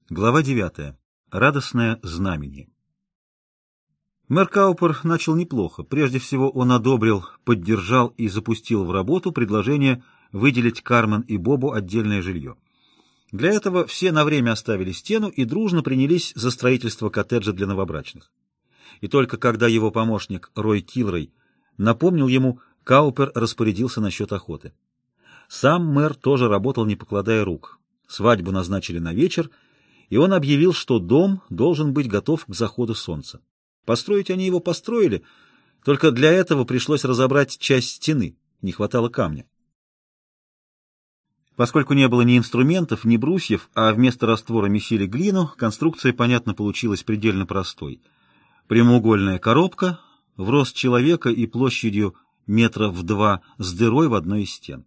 Глава 9. Радостное знамение. Мэр Каупер начал неплохо. Прежде всего он одобрил, поддержал и запустил в работу предложение выделить Кармен и Бобу отдельное жилье. Для этого все на время оставили стену и дружно принялись за строительство коттеджа для новобрачных. И только когда его помощник Рой Килрой напомнил ему, Каупер распорядился насчет охоты. Сам мэр тоже работал, не покладая рук. Свадьбу назначили на вечер, и он объявил, что дом должен быть готов к заходу солнца. Построить они его построили, только для этого пришлось разобрать часть стены, не хватало камня. Поскольку не было ни инструментов, ни брусьев, а вместо раствора месили глину, конструкция, понятно, получилась предельно простой. Прямоугольная коробка в рост человека и площадью метров в 2 с дырой в одной из стен.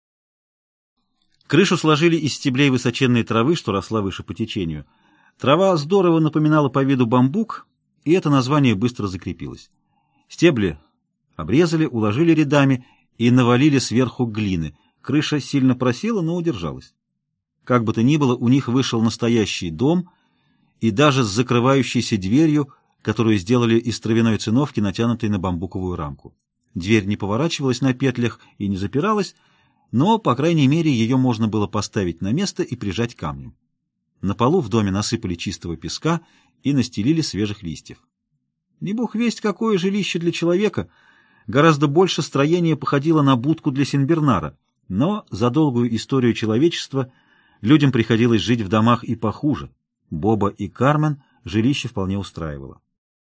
Крышу сложили из стеблей высоченной травы, что росла выше по течению. Трава здорово напоминала по виду бамбук, и это название быстро закрепилось. Стебли обрезали, уложили рядами и навалили сверху глины. Крыша сильно просела, но удержалась. Как бы то ни было, у них вышел настоящий дом, и даже с закрывающейся дверью, которую сделали из травяной циновки, натянутой на бамбуковую рамку. Дверь не поворачивалась на петлях и не запиралась, но, по крайней мере, ее можно было поставить на место и прижать камнем. На полу в доме насыпали чистого песка и настелили свежих листьев. Не бог весть, какое жилище для человека, гораздо больше строение походило на будку для сенбернара, но за долгую историю человечества людям приходилось жить в домах и похуже. Боба и Кармен жилище вполне устраивало.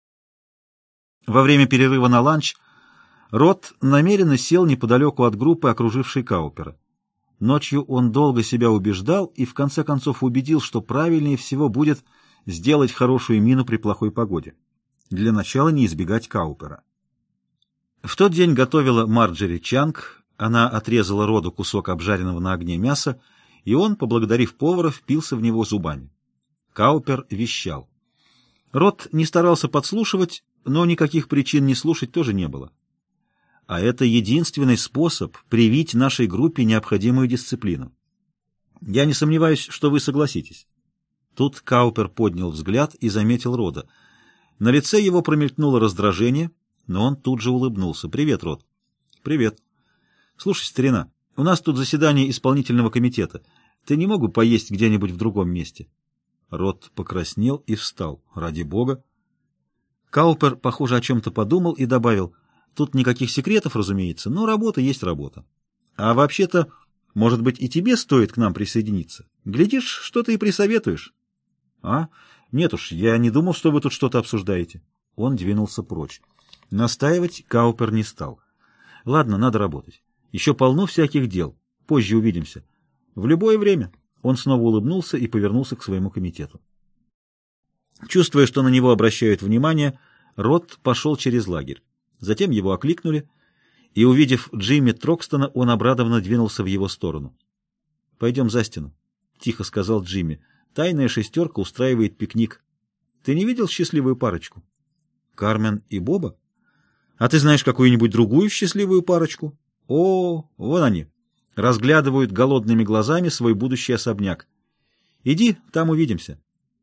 Во время перерыва на ланч Рот намеренно сел неподалеку от группы, окружившей Каупера. Ночью он долго себя убеждал и в конце концов убедил, что правильнее всего будет сделать хорошую мину при плохой погоде. Для начала не избегать Каупера. В тот день готовила Марджери Чанг, она отрезала Роду кусок обжаренного на огне мяса, и он, поблагодарив повара, впился в него зубами. Каупер вещал. Рот не старался подслушивать, но никаких причин не слушать тоже не было. А это единственный способ привить нашей группе необходимую дисциплину. Я не сомневаюсь, что вы согласитесь. Тут Каупер поднял взгляд и заметил Рода. На лице его промелькнуло раздражение, но он тут же улыбнулся. «Привет, Род». «Привет. Слушай, старина, у нас тут заседание исполнительного комитета. Ты не мог бы поесть где-нибудь в другом месте?» Род покраснел и встал. «Ради бога». Каупер, похоже, о чем-то подумал и добавил: «Тут никаких секретов, разумеется, но работа есть работа. А вообще-то, может быть, и тебе стоит к нам присоединиться? Глядишь, что ты и присоветуешь». «А? Нет уж, я не думал, что вы тут что-то обсуждаете». Он двинулся прочь. Настаивать Каупер не стал. «Ладно, надо работать. Еще полно всяких дел. Позже увидимся. В любое время». Он снова улыбнулся и повернулся к своему комитету. Чувствуя, что на него обращают внимание, Рот пошел через лагерь. Затем его окликнули, и, увидев Джимми Трокстона, он обрадованно двинулся в его сторону. «Пойдем за стену», — тихо сказал Джимми. «Тайная шестерка устраивает пикник. Ты не видел счастливую парочку?» «Кармен и Боба? А ты знаешь какую-нибудь другую счастливую парочку?» «О, вон они, разглядывают голодными глазами свой будущий особняк. Иди, там увидимся».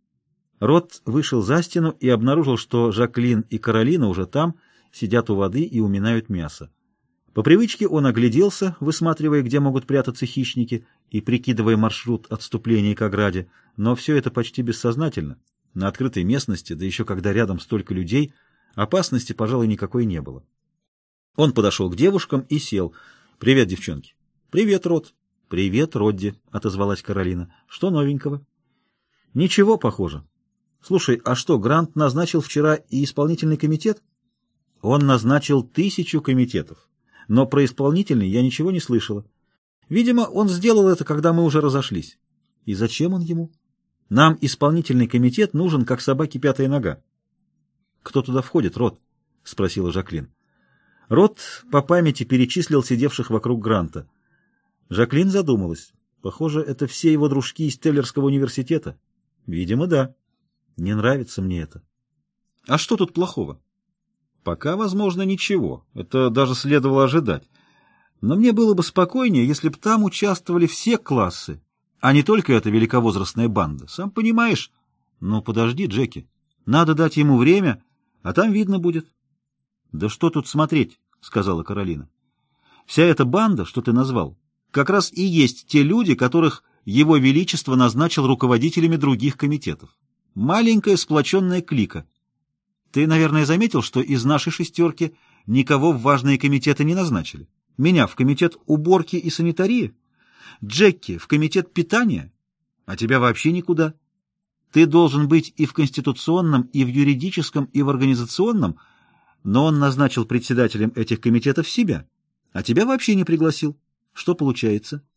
Рот вышел за стену и обнаружил, что Жаклин и Каролина уже там, сидят у воды и уминают мясо. По привычке он огляделся, высматривая, где могут прятаться хищники, и прикидывая маршрут отступления к ограде, но все это почти бессознательно. На открытой местности, да еще когда рядом столько людей, опасности, пожалуй, никакой не было. Он подошел к девушкам и сел. «Привет, девчонки». «Привет, Рот». «Привет, Родди», — отозвалась Каролина. «Что новенького?» «Ничего, похоже. Слушай, а что, Грант назначил вчера и исполнительный комитет?» «Он назначил 1000 комитетов, но про исполнительный я ничего не слышала. Видимо, он сделал это, когда мы уже разошлись. И зачем он ему? Нам исполнительный комитет нужен, как собаке пятая нога». «Кто туда входит, Рот?» — спросила Жаклин. Рот по памяти перечислил сидевших вокруг Гранта. Жаклин задумалась. Похоже, это все его дружки из Теллерского университета. Видимо, да. Не нравится мне это. А что тут плохого? Пока, возможно, ничего. Это даже следовало ожидать. Но мне было бы спокойнее, если бы там участвовали все классы, А не только эта великовозрастная банда. Сам понимаешь. Ну, подожди, Джеки. Надо дать ему время, а там видно будет. Да что тут смотреть, сказала Каролина. Вся эта банда, что ты назвал, как раз и есть те люди, которых Его Величество назначил руководителями других комитетов. Маленькая сплоченная клика. Ты, наверное, заметил, что из нашей шестерки никого в важные комитеты не назначили. Меня в комитет уборки и санитарии, Джеки в комитет питания, а тебя вообще никуда. Ты должен быть и в конституционном, и в юридическом, и в организационном, но он назначил председателем этих комитетов себя, а тебя вообще не пригласил. Что получается?